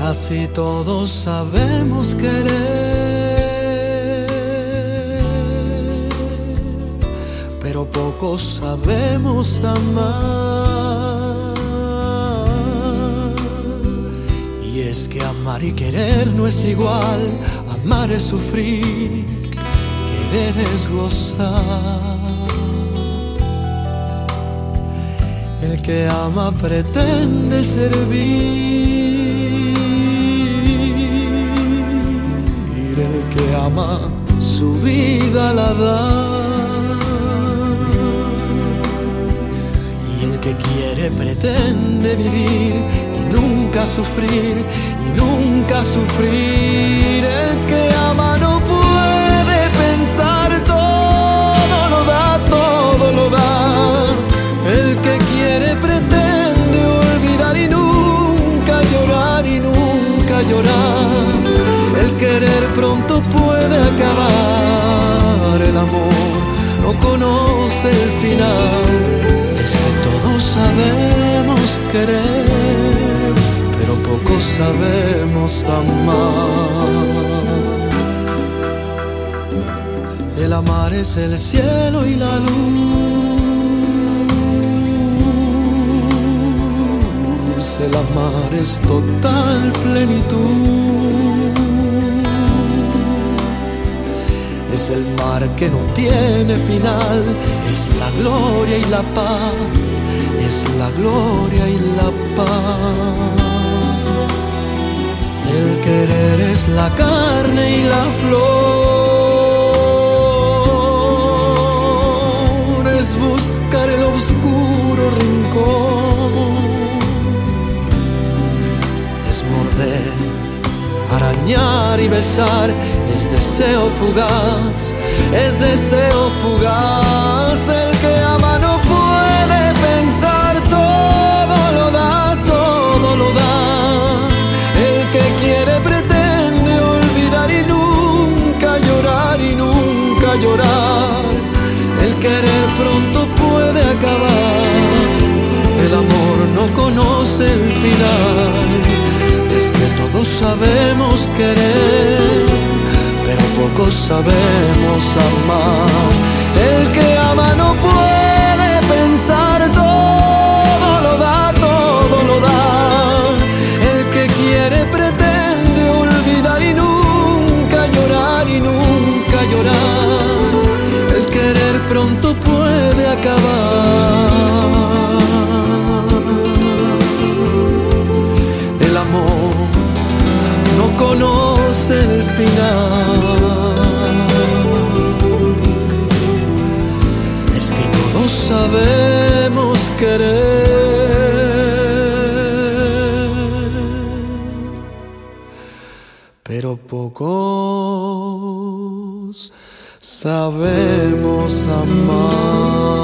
Casi todos sabemos querer, pero pocos sabemos amar. Y es que amar y querer no es igual. Amar es sufrir, querer es gozar. El que ama pretende servir, el que ama su vida la da. Y el que quiere pretende vivir y nunca sufrir, y nunca sufrir. El que ama no puede pensar, todo lo da, todo lo da. El que quiere pretende olvidar y nunca llorar, y nunca llorar. El querer pronto puede acabar, el amor no conoce el final. Es que todos sabemos querer, pero pocos sabemos amar. El amar es el cielo y la luz, el amar es total plenitud. Es el mar que no tiene final, es la gloria y la paz, es la gloria y la paz. El querer es la carne y la flor, es buscar el oscuro rincón, es morder, arañar y besar, es deseo fugaz, es deseo fugaz. El que ama no puede pensar, todo lo da, todo lo da. El que quiere pretende olvidar y nunca llorar, y nunca llorar. El querer pronto puede acabar, el amor no conoce el final. Es que todos sabemos querer, pero pocos sabemos amar. El que ama no puede pensar, todo lo da, todo lo da. El que quiere pretende olvidar y nunca llorar, y nunca llorar. El querer pronto puede acabar, el amor no conoce el final. Es que todos sabemos querer, pero pocos sabemos amar.